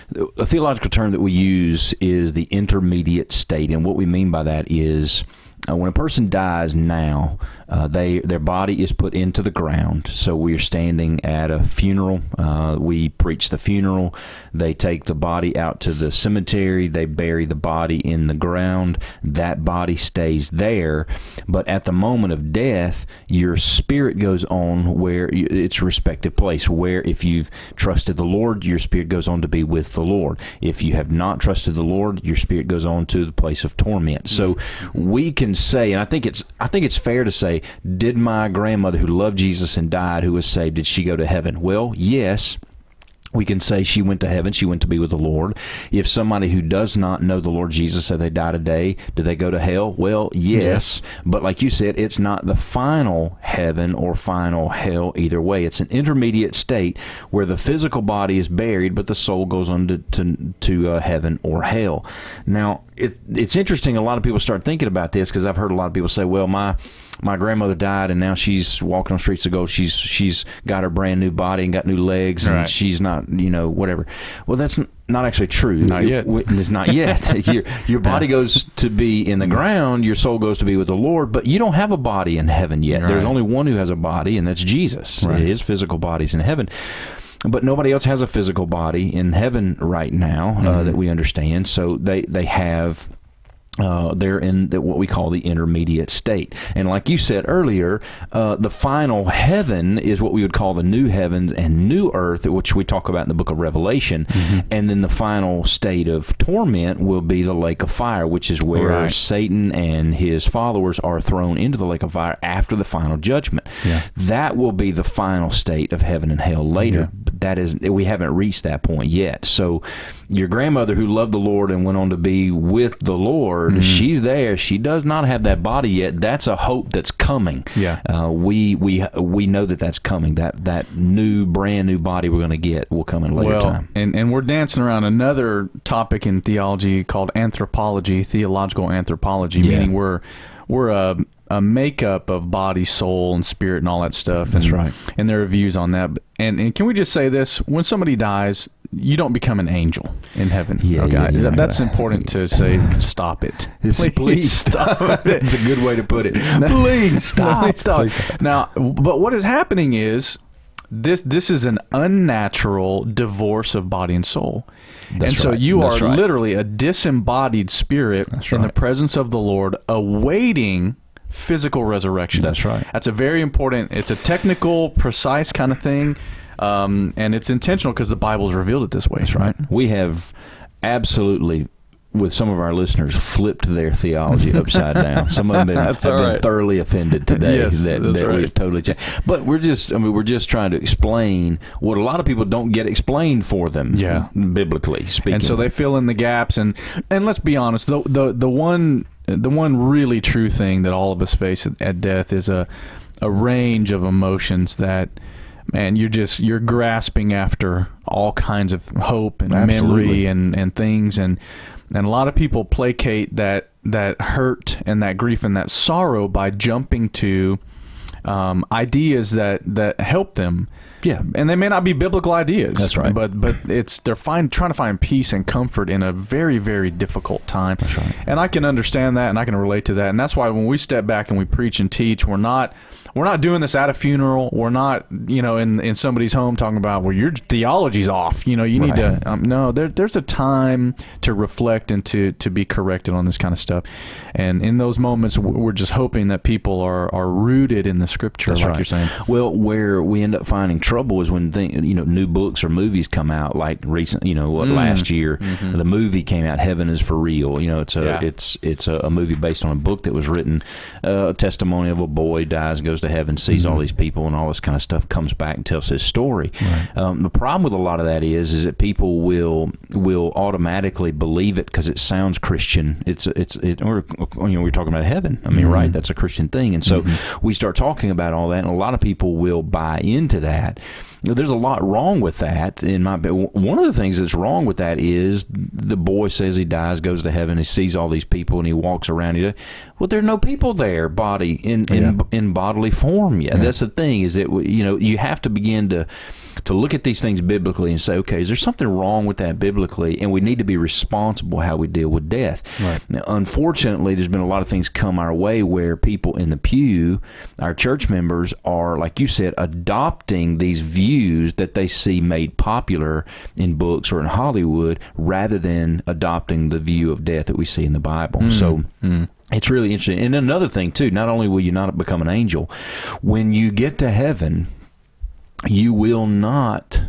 [SPEAKER 3] A theological term that we use is the intermediate state, and what we mean by that is Uh, when a person dies now, uh, they their body is put into the ground. So we're standing at a funeral. Uh, we preach the funeral. They take the body out to the cemetery. They bury the body in the ground. That body stays there. But at the moment of death, your spirit goes on where its respective place. Where if you've trusted the Lord, your spirit goes on to be with the Lord. If you have not trusted the Lord, your spirit goes on to the place of torment. So we can say, and I think it's I think it's fair to say, did my grandmother who loved Jesus and died, who was saved, did she go to heaven? Well, yes. We can say she went to heaven. She went to be with the Lord. If somebody who does not know the Lord Jesus said they die today, do they go to hell? Well, yes. yes. But like you said, it's not the final heaven or final hell either way. It's an intermediate state where the physical body is buried, but the soul goes on to, to, to uh, heaven or hell. Now, it, it's interesting. A lot of people start thinking about this because I've heard a lot of people say, well, my my grandmother died and now she's walking on streets of gold. She's she's got her brand new body and got new legs, and right. she's not, you know, whatever. Well, that's not actually true.
[SPEAKER 2] Not yet.
[SPEAKER 3] It's not yet. your your body yeah. goes to be in the ground. Your soul goes to be with the Lord, but you don't have a body in heaven yet. Right. There's only one who has a body, and that's Jesus. Right. His physical body's in heaven. But nobody else has a physical body in heaven right now mm-hmm. uh, that we understand. So they, they have... Uh, they're in the, what we call the intermediate state. And like you said earlier, uh, the final heaven is what we would call the new heavens and new earth, which we talk about in the book of Revelation. Mm-hmm. And then the final state of torment will be the lake of fire, which is where right. Satan and his followers are thrown into the lake of fire after the final judgment. Yeah. That will be the final state of heaven and hell later. Yeah. But that is, we haven't reached that point yet. So your grandmother who loved the Lord and went on to be with the Lord, mm-hmm. she's there. She does not have that body yet. That's a hope that's coming.
[SPEAKER 2] Yeah,
[SPEAKER 3] uh, we we we know that that's coming. That that new, brand new body we're going to get will come in a later
[SPEAKER 2] well,
[SPEAKER 3] time.
[SPEAKER 2] And and we're dancing around another topic in theology called anthropology, theological anthropology, yeah. meaning we're we're a a makeup of body, soul, and spirit, and all that stuff.
[SPEAKER 3] That's
[SPEAKER 2] and,
[SPEAKER 3] right.
[SPEAKER 2] And there are views on that. And and can we just say this? When somebody dies, you don't become an angel in heaven. Yeah, okay? yeah, yeah That's right. important to say. Stop it.
[SPEAKER 3] Please, please stop it. It's a good way to put it.
[SPEAKER 2] Please stop. Please stop. Now, but what is happening is this this is an unnatural divorce of body and soul. That's and so
[SPEAKER 3] right.
[SPEAKER 2] you
[SPEAKER 3] That's
[SPEAKER 2] are
[SPEAKER 3] right.
[SPEAKER 2] literally a disembodied spirit That's in right. the presence of the Lord, awaiting physical resurrection.
[SPEAKER 3] That's right.
[SPEAKER 2] That's a very important, it's a technical, precise kind of thing. Um, and it's intentional because the Bible's revealed it this way.
[SPEAKER 3] That's right. We have absolutely, with some of our listeners, flipped their theology upside down. Some of them been, have been right. thoroughly offended today
[SPEAKER 2] yes,
[SPEAKER 3] that,
[SPEAKER 2] that
[SPEAKER 3] right.
[SPEAKER 2] we've
[SPEAKER 3] totally changed. But we're just, I mean, we're just trying to explain what a lot of people don't get explained for them,
[SPEAKER 2] yeah.
[SPEAKER 3] biblically speaking.
[SPEAKER 2] And so they fill in the gaps. And, and let's be honest, the, the, the one the one really true thing that all of us face at, at death is a a range of emotions that, man, you're just you're grasping after all kinds of hope and
[SPEAKER 3] Absolutely.
[SPEAKER 2] memory and, and things, and and a lot of people placate that that hurt and that grief and that sorrow by jumping to um, ideas that that help them.
[SPEAKER 3] Yeah,
[SPEAKER 2] and they may not be biblical ideas.
[SPEAKER 3] That's right.
[SPEAKER 2] But but it's they're find, trying to find peace and comfort in a very, very difficult time.
[SPEAKER 3] That's right.
[SPEAKER 2] And I can understand that, and I can relate to that. And that's why when we step back and we preach and teach, we're not we're not doing this at a funeral. We're not, you know, in in somebody's home talking about, well, your theology's off. You know, you need
[SPEAKER 3] Right.
[SPEAKER 2] to. Um, no, there there's a time to reflect and to to be corrected on this kind of stuff. And in those moments, we're just hoping that people are are rooted in the Scripture,
[SPEAKER 3] That's
[SPEAKER 2] like
[SPEAKER 3] right.
[SPEAKER 2] you're saying.
[SPEAKER 3] Well, where we end up finding trouble is when thing, you know new books or movies come out. Like recent, you know, what
[SPEAKER 2] Mm.
[SPEAKER 3] last year
[SPEAKER 2] Mm-hmm.
[SPEAKER 3] the movie came out, Heaven is for Real. You know, it's a
[SPEAKER 2] Yeah.
[SPEAKER 3] it's it's a, a movie based on a book that was written, uh, a testimony of a boy dies, goes to heaven, sees
[SPEAKER 2] Mm-hmm.
[SPEAKER 3] all these people, and all this kind of stuff. Comes back and tells his story. Um, the problem with a lot of that is is that people will will automatically believe it because it sounds Christian. It's it's it or you know we're talking about heaven. I mean,
[SPEAKER 2] Mm-hmm.
[SPEAKER 3] right? That's a Christian thing, and so we start talking about all that, and a lot of people will buy into that. There's a lot wrong with that. In my one of the things that's wrong with that is the boy says he dies, goes to heaven, he sees all these people, and he walks around. He, well, there are no people there, body in in,
[SPEAKER 2] Yeah.
[SPEAKER 3] in bodily form yet.
[SPEAKER 2] Yeah.
[SPEAKER 3] That's the thing. Is that you know you have to begin to to look at these things biblically and say, okay, is there something wrong with that biblically? And we need to be responsible how we deal with death.
[SPEAKER 2] Right.
[SPEAKER 3] Now, unfortunately, there's been a lot of things come our way where people in the pew, our church members, are, like you said, adopting these views that they see made popular in books or in Hollywood rather than adopting the view of death that we see in the Bible.
[SPEAKER 2] Mm.
[SPEAKER 3] So
[SPEAKER 2] Mm.
[SPEAKER 3] it's really interesting. And another thing, too, not only will you not become an angel, when you get to heaven, you will not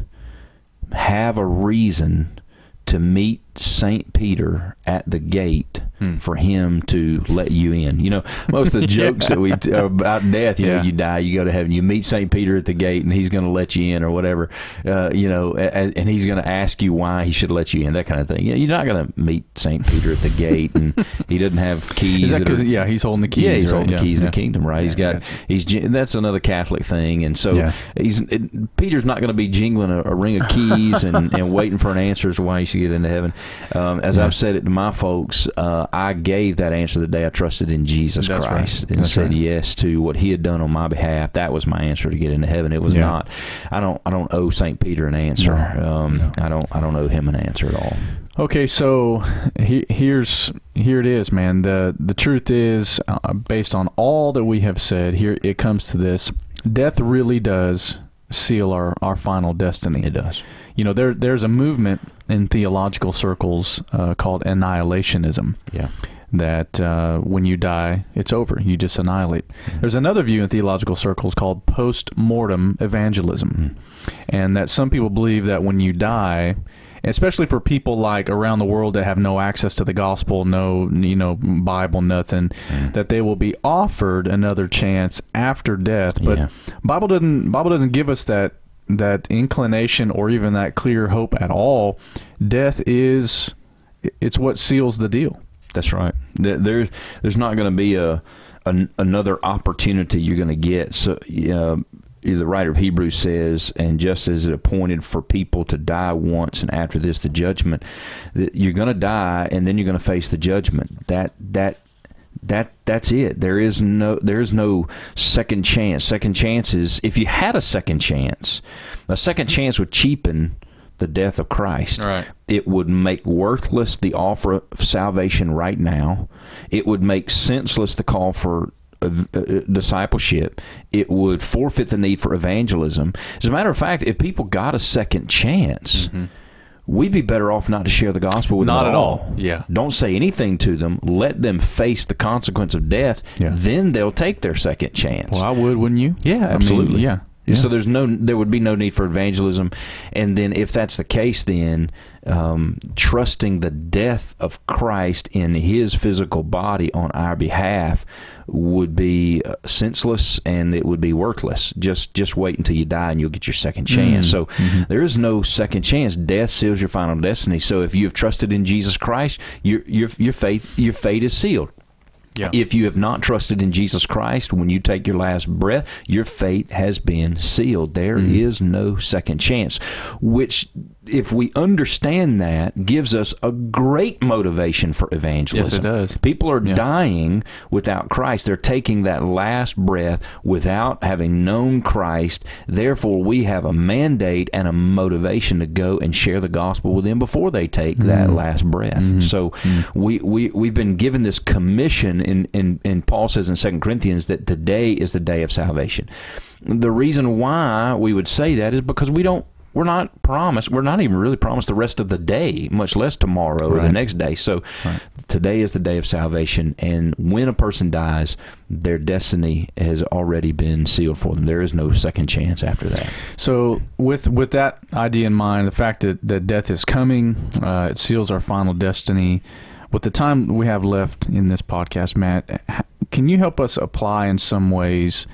[SPEAKER 3] have a reason to meet Saint Peter at the gate
[SPEAKER 2] Hmm.
[SPEAKER 3] for him to let you in. You know, most of the jokes that we t- about death, you know,
[SPEAKER 2] Yeah.
[SPEAKER 3] you die, you go to heaven, you meet Saint Peter at the gate, and he's going to let you in or whatever, uh, you know, and, and he's going to ask you why he should let you in, that kind of thing. You know, you're not going to meet Saint Peter at the gate, and he doesn't have keys.
[SPEAKER 2] Is that
[SPEAKER 3] that are,
[SPEAKER 2] 'cause- yeah, he's holding the keys.
[SPEAKER 3] yeah, he's
[SPEAKER 2] right?
[SPEAKER 3] holding
[SPEAKER 2] Yeah,
[SPEAKER 3] the keys
[SPEAKER 2] yeah.
[SPEAKER 3] of the kingdom, right?
[SPEAKER 2] Yeah,
[SPEAKER 3] He's got,
[SPEAKER 2] gotcha.
[SPEAKER 3] he's j- that's another Catholic thing, and so
[SPEAKER 2] Yeah.
[SPEAKER 3] he's it, Peter's not going to be jingling a, a ring of keys and, and waiting for an answer as to why he should get into heaven. Um, as
[SPEAKER 2] Yeah.
[SPEAKER 3] I've said it to my folks, uh, I gave that answer the day I trusted in Jesus
[SPEAKER 2] That's
[SPEAKER 3] Christ
[SPEAKER 2] right.
[SPEAKER 3] and
[SPEAKER 2] That's
[SPEAKER 3] said
[SPEAKER 2] right.
[SPEAKER 3] yes to what He had done on my behalf. That was my answer to get into heaven. It was
[SPEAKER 2] Yeah.
[SPEAKER 3] not. I don't. I don't owe Saint Peter an answer.
[SPEAKER 2] No.
[SPEAKER 3] Um,
[SPEAKER 2] No.
[SPEAKER 3] I don't. I don't owe him an answer at all.
[SPEAKER 2] Okay, so he, here's here it is, man. The the truth is, uh, based on all that we have said, here it comes to this: death really does seal our, our final destiny.
[SPEAKER 3] It does.
[SPEAKER 2] You know, there there's a movement in theological circles uh, called annihilationism.
[SPEAKER 3] Yeah.
[SPEAKER 2] That uh, when you die, it's over. You just annihilate.
[SPEAKER 3] Mm-hmm.
[SPEAKER 2] There's another view in theological circles called post-mortem evangelism.
[SPEAKER 3] Mm-hmm.
[SPEAKER 2] And that some people believe that when you die, especially for people like around the world that have no access to the gospel, no, you know, Bible, nothing,
[SPEAKER 3] Mm-hmm.
[SPEAKER 2] that they will be offered another chance after death. But
[SPEAKER 3] Yeah.
[SPEAKER 2] Bible doesn't Bible doesn't give us that that inclination or even that clear hope at all. Death is it's what seals the deal.
[SPEAKER 3] That's right. There, there's there's not going to be a, a another opportunity you're going to get. So, uh, the writer of Hebrews says, and just as it appointed for people to die once, and after this the judgment, that you're going to die, and then you're going to face the judgment. That that. That that's it. There is no there is no second chance. Second chances. If you had a second chance, a second chance would cheapen the death of Christ.
[SPEAKER 2] Right.
[SPEAKER 3] It would make worthless the offer of salvation right now. It would make senseless the call for uh, uh, discipleship. It would forfeit the need for evangelism. As a matter of fact, if people got a second chance, mm-hmm. we'd be better off not to share the gospel with
[SPEAKER 2] Not
[SPEAKER 3] them
[SPEAKER 2] at
[SPEAKER 3] all.
[SPEAKER 2] all. Yeah.
[SPEAKER 3] Don't say anything to them. Let them face the consequence of death.
[SPEAKER 2] Yeah.
[SPEAKER 3] Then they'll take their second chance.
[SPEAKER 2] Well, I would, wouldn't you?
[SPEAKER 3] Yeah,
[SPEAKER 2] I mean,
[SPEAKER 3] absolutely.
[SPEAKER 2] yeah. Yeah.
[SPEAKER 3] So there's no, there would be no need for evangelism, and then if that's the case, then um, trusting the death of Christ in His physical body on our behalf would be uh, senseless, and it would be worthless. Just just wait until you die, and you'll get your second chance.
[SPEAKER 2] Mm-hmm.
[SPEAKER 3] So mm-hmm. there is no second chance. Death seals your final destiny. So if you have trusted in Jesus Christ, your your your faith your fate is sealed.
[SPEAKER 2] Yeah.
[SPEAKER 3] If you have not trusted in Jesus Christ, when you take your last breath, your fate has been sealed. There
[SPEAKER 2] Mm-hmm.
[SPEAKER 3] is no second chance, which if we understand that, gives us a great motivation for evangelism.
[SPEAKER 2] Yes, it does.
[SPEAKER 3] People are
[SPEAKER 2] yeah.
[SPEAKER 3] dying without Christ. They're taking that last breath without having known Christ. Therefore, we have a mandate and a motivation to go and share the gospel with them before they take mm-hmm. that last breath. Mm-hmm. So mm-hmm. we, we, we've been given this commission, in, in, in Paul says in Second Corinthians that today is the day of salvation. The reason why we would say that is because we don't We're not promised, we're not even really promised the rest of the day, much less tomorrow right. or the next day. So right. today is the day of salvation, and when a person dies, their destiny has already been sealed for them. There is no second chance after that.
[SPEAKER 2] So with with that idea in mind, the fact that, that death is coming, uh, it seals our final destiny. With the time we have left in this podcast, Matt, can you help us apply in some ways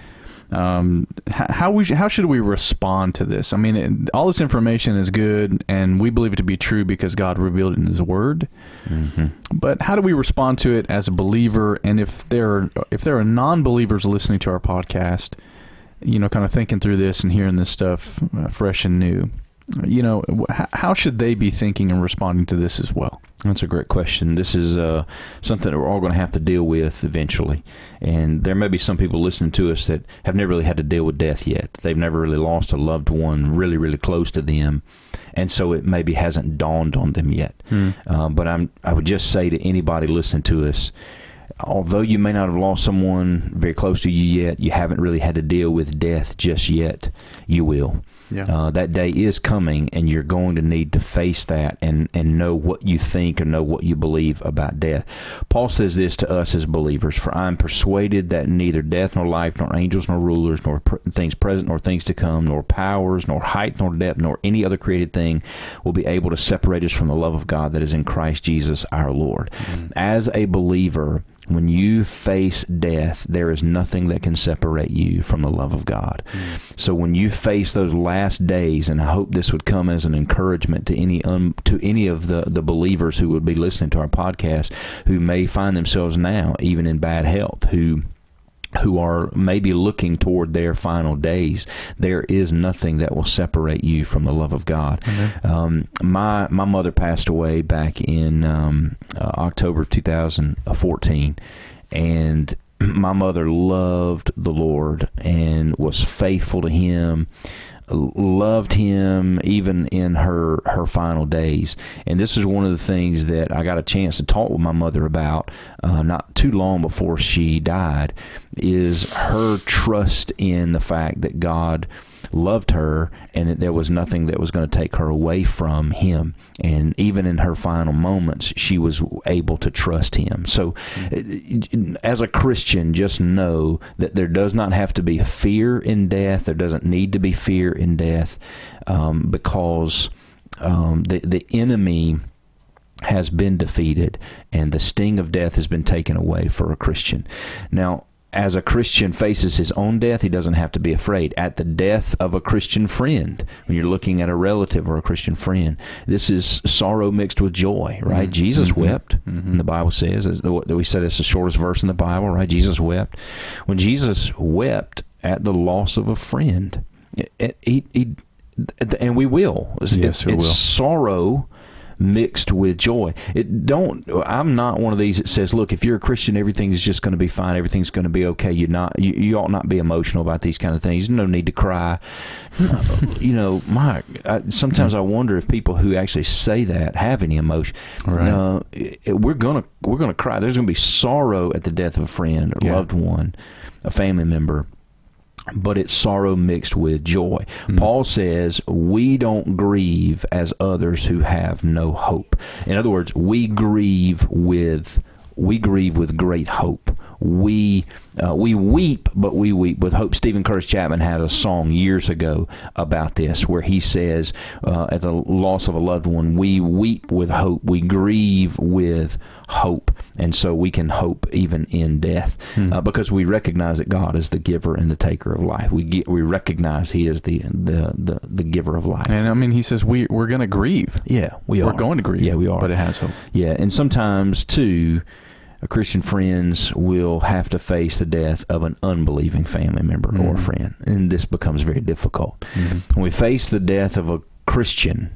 [SPEAKER 2] Um, how we how should we respond to this? I mean, it, all this information is good, and we believe it to be true because God revealed it in His Word. Mm-hmm. But how do we respond to it as a believer? And if there are, if there are non-believers listening to our podcast, you know, kind of thinking through this and hearing this stuff uh, fresh and new, you know, how should they be thinking and responding to this as well?
[SPEAKER 3] That's a great question. This is uh, something that we're all going to have to deal with eventually. And there may be some people listening to us that have never really had to deal with death yet. They've never really lost a loved one really, really close to them. And so it maybe hasn't dawned on them yet. Hmm. Uh, but I'm, I would just say to anybody listening to us, although you may not have lost someone very close to you yet, you haven't really had to deal with death just yet. You will. Yeah. Uh, that day is coming, and you're going to need to face that and, and know what you think or know what you believe about death. Paul says this to us as believers, "For I am persuaded that neither death nor life, nor angels nor rulers, nor pr- things present nor things to come, nor powers, nor height nor depth, nor any other created thing will be able to separate us from the love of God that is in Christ Jesus our Lord." Mm-hmm. As a believer, when you face death, there is nothing that can separate you from the love of God. Mm. So when you face those last days, and I hope this would come as an encouragement to any um, to any of the, the believers who would be listening to our podcast, who may find themselves now even in bad health, who who are maybe looking toward their final days, there is nothing that will separate you from the love of God. Mm-hmm. Um, my my mother passed away back in um, uh, October two thousand fourteen, and my mother loved the Lord and was faithful to Him, loved Him even in her her final days. And this is one of the things that I got a chance to talk with my mother about uh, not too long before she died, is her trust in the fact that God loved her and that there was nothing that was going to take her away from Him. And even in her final moments, she was able to trust Him. So mm-hmm. as a Christian, just know that there does not have to be fear in death. There doesn't need to be fear in death um, because um, the, the enemy has been defeated and the sting of death has been taken away for a Christian. Now, as a Christian faces his own death, he doesn't have to be afraid. At the death of a Christian friend, when you're looking at a relative or a Christian friend, this is sorrow mixed with joy, right? Mm-hmm. Jesus mm-hmm. wept, mm-hmm. and the Bible says, we said it's the shortest verse in the Bible, right? Jesus wept. When Jesus wept at the loss of a friend, it, he, he, and we will. It's,
[SPEAKER 2] yes,
[SPEAKER 3] it's, it's will. sorrow mixed with joy. It don't. I'm not one of these that says, "Look, if you're a Christian, everything's just going to be fine. Everything's going to be okay." You're not. You, you ought not be emotional about these kind of things. No need to cry. uh, you know, my. I, sometimes I wonder if people who actually say that have any emotion.
[SPEAKER 2] Right.
[SPEAKER 3] Uh, it, we're gonna we're gonna cry. There's gonna be sorrow at the death of a friend or
[SPEAKER 2] yeah.
[SPEAKER 3] loved one, a family member. But it's sorrow mixed with joy. Mm. Paul says we don't grieve as others who have no hope. In other words, we grieve with we grieve with great hope. We uh, we weep, but we weep with hope. Stephen Curtis Chapman had a song years ago about this, where he says, uh, at the loss of a loved one, we weep with hope. We grieve with hope, and so we can hope even in death, hmm. uh, because we recognize that God is the giver and the taker of life. We get, we recognize He is the, the the the giver of life.
[SPEAKER 2] And I mean, He says we we're going to grieve.
[SPEAKER 3] Yeah, we
[SPEAKER 2] we're
[SPEAKER 3] are.
[SPEAKER 2] We're going to grieve.
[SPEAKER 3] Yeah, we are.
[SPEAKER 2] But it has hope.
[SPEAKER 3] Yeah, and sometimes too, Christian friends will have to face the death of an unbelieving family member mm-hmm. or a friend, and this becomes very difficult. Mm-hmm. When we face the death of a Christian,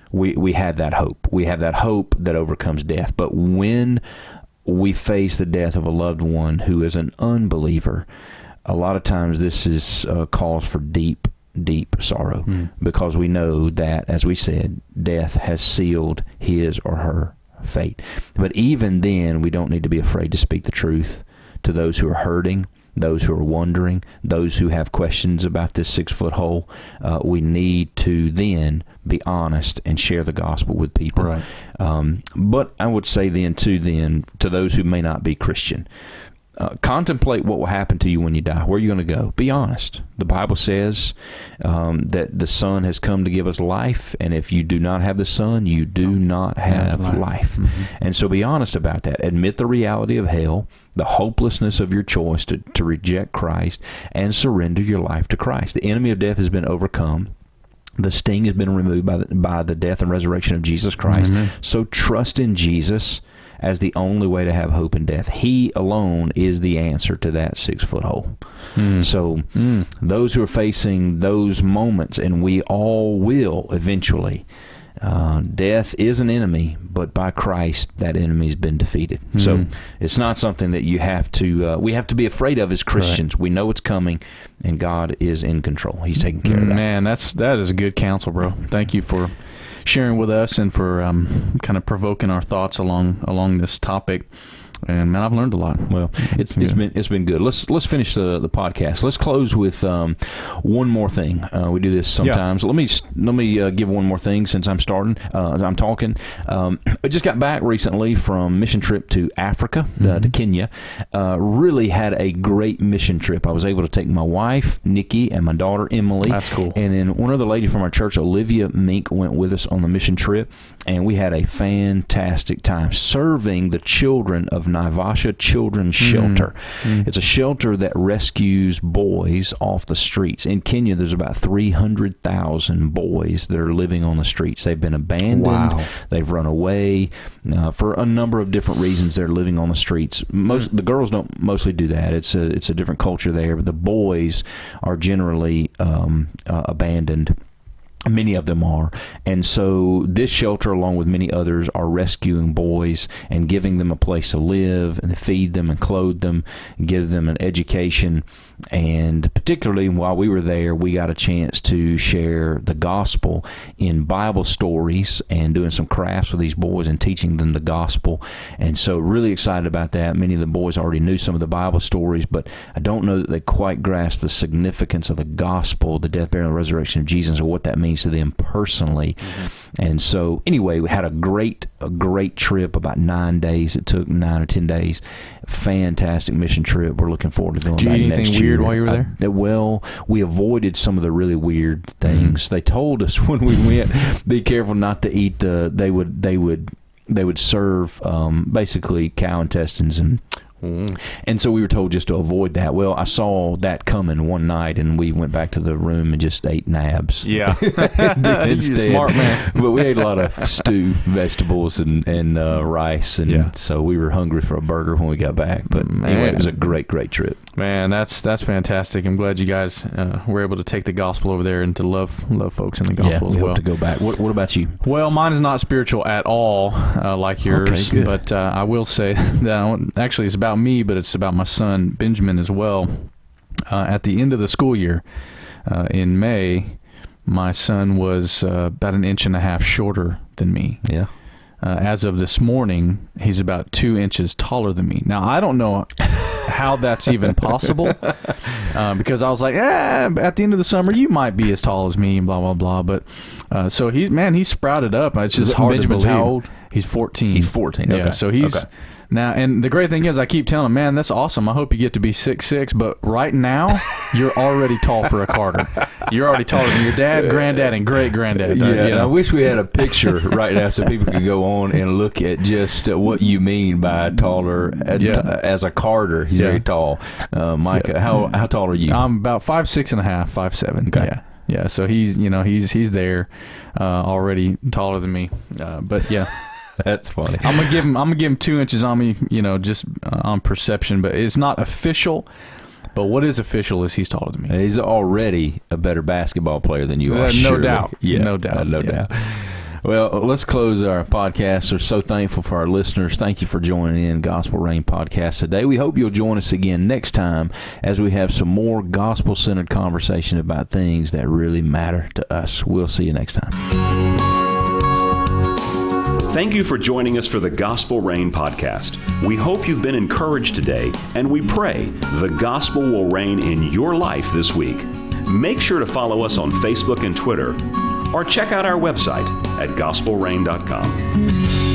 [SPEAKER 3] we, we have that hope. We have that hope that overcomes death. But when we face the death of a loved one who is an unbeliever, a lot of times this is a cause for deep, deep sorrow mm. because we know that, as we said, death has sealed his or her fate. But even then, we don't need to be afraid to speak the truth to those who are hurting, those who are wondering, those who have questions about this six-foot hole. Uh, we need to then be honest and share the gospel with people.
[SPEAKER 2] Right.
[SPEAKER 3] Um, but I would say then, too, then, to those who may not be Christian, Uh, contemplate what will happen to you when you die. Where are you going to go? Be honest. The Bible says um, that the Son has come to give us life, and if you do not have the Son, you do not have life. life. Mm-hmm. And so be honest about that. Admit the reality of hell, the hopelessness of your choice to, to reject Christ, and surrender your life to Christ. The enemy of death has been overcome. The sting has been removed by the, by the death and resurrection of Jesus Christ. Mm-hmm. So trust in Jesus as the only way to have hope in death. He alone is the answer to that six-foot hole. Mm. So mm. those who are facing those moments, and we all will eventually, uh, death is an enemy, but by Christ, that enemy's been defeated. Mm. So it's not something that you have to, uh, we have to be afraid of as Christians. Right. We know it's coming, and God is in control. He's taking care of that.
[SPEAKER 2] Man, that's, that is good counsel, bro. Thank you for sharing with us and for um, kind of provoking our thoughts along along this topic. And man, I've learned a lot.
[SPEAKER 3] Well, it's it's been it's been good. Let's let's finish the the podcast. Let's close with um, one more thing. Uh, we do this sometimes. Yeah. Let me let me uh, give one more thing since I'm starting. Uh, as I'm talking, um, I just got back recently from mission trip to Africa, mm-hmm. uh, to Kenya. Uh, really had a great mission trip. I was able to take my wife Nikki and my daughter Emily.
[SPEAKER 2] That's cool.
[SPEAKER 3] And then one other lady from our church, Olivia Mink, went with us on the mission trip, and we had a fantastic time serving the children of Naivasha Children's Shelter. Mm-hmm. It's a shelter that rescues boys off the streets. In Kenya, there's about three hundred thousand boys that are living on the streets. They've been abandoned. Wow. They've run away. Uh, for a number of different reasons, they're living on the streets. Most mm-hmm. The girls don't mostly do that. It's a, it's a different culture there. But the boys are generally um, uh, abandoned. Many of them are. And so this shelter, along with many others, are rescuing boys and giving them a place to live and feed them and clothe them, and give them an education. And particularly while we were there, we got a chance to share the gospel in Bible stories and doing some crafts with these boys and teaching them the gospel. And so really excited about that. Many of the boys already knew some of the Bible stories, but I don't know that they quite grasped the significance of the gospel, the death, burial, and resurrection of Jesus, or what that means to them personally. Mm-hmm. And so anyway, we had a great, a great trip, about nine days. It took nine or ten days. Fantastic mission trip. We're looking forward to going back next year.
[SPEAKER 2] Weird while you were there?
[SPEAKER 3] Uh, well, we avoided some of the really weird things. Mm-hmm. They told us when we went, be careful not to eat the. They would. They would. They would serve um, basically cow intestines and. Mm. And so we were told just to avoid that. Well, I saw that coming one night, and we went back to the room and just ate nabs.
[SPEAKER 2] Yeah, you're smart man.
[SPEAKER 3] But we ate a lot of stew, vegetables, and and uh, rice, and yeah. so we were hungry for a burger when we got back. But man. Anyway, it was a great, great trip.
[SPEAKER 2] Man, that's that's fantastic. I'm glad you guys uh, were able to take the gospel over there and to love love folks in the gospel
[SPEAKER 3] yeah, we
[SPEAKER 2] as well.
[SPEAKER 3] Hope to go back. What What about you?
[SPEAKER 2] Well, mine is not spiritual at all, uh, like yours.
[SPEAKER 3] Okay,
[SPEAKER 2] but uh, I will say that actually it's about me, but it's about my son Benjamin as well. Uh, at the end of the school year, uh, in May, my son was uh, about an inch and a half shorter than me.
[SPEAKER 3] Yeah.
[SPEAKER 2] Uh, as of this morning, he's about two inches taller than me. Now, I don't know how that's even possible, uh, because I was like, eh, at the end of the summer, you might be as tall as me, and blah, blah, blah. But uh, so he's, man, he's sprouted up. It's just hard
[SPEAKER 3] Benjamin's
[SPEAKER 2] to believe.
[SPEAKER 3] How old?
[SPEAKER 2] He's fourteen.
[SPEAKER 3] He's fourteen. Okay.
[SPEAKER 2] Yeah, so he's...
[SPEAKER 3] Okay.
[SPEAKER 2] Now, and the great thing is, I keep telling him, man, that's awesome. I hope you get to be six six, but right now, you're already tall for a Carter. You're already taller than your dad, granddad, and great-granddad.
[SPEAKER 3] Yeah,
[SPEAKER 2] you know?
[SPEAKER 3] and I wish we had a picture right now so people could go on and look at just uh, what you mean by taller. At,
[SPEAKER 2] yeah.
[SPEAKER 3] uh, as a Carter, he's yeah. very tall. Uh, Micah, yeah. how how tall are you?
[SPEAKER 2] I'm about five six and a half, five seven. Okay. Yeah. Yeah, so he's, you know, he's he's there, uh, already taller than me. Uh, but, yeah.
[SPEAKER 3] That's funny.
[SPEAKER 2] I'm gonna give him. I'm gonna give him two inches on me, you know, just uh, on perception. But it's not official. But what is official is he's taller than me.
[SPEAKER 3] He's already a better basketball player than you are.
[SPEAKER 2] Uh, no
[SPEAKER 3] surely.
[SPEAKER 2] doubt.
[SPEAKER 3] Yeah,
[SPEAKER 2] no doubt.
[SPEAKER 3] Uh, no
[SPEAKER 2] yeah.
[SPEAKER 3] doubt. Well, let's close our podcast. We're so thankful for our listeners. Thank you for joining in Gospel Rain Podcast today. We hope you'll join us again next time as we have some more gospel-centered conversation about things that really matter to us. We'll see you next time.
[SPEAKER 1] Thank you for joining us for the Gospel Rain Podcast. We hope you've been encouraged today, and we pray the gospel will reign in your life this week. Make sure to follow us on Facebook and Twitter, or check out our website at gospel rain dot com.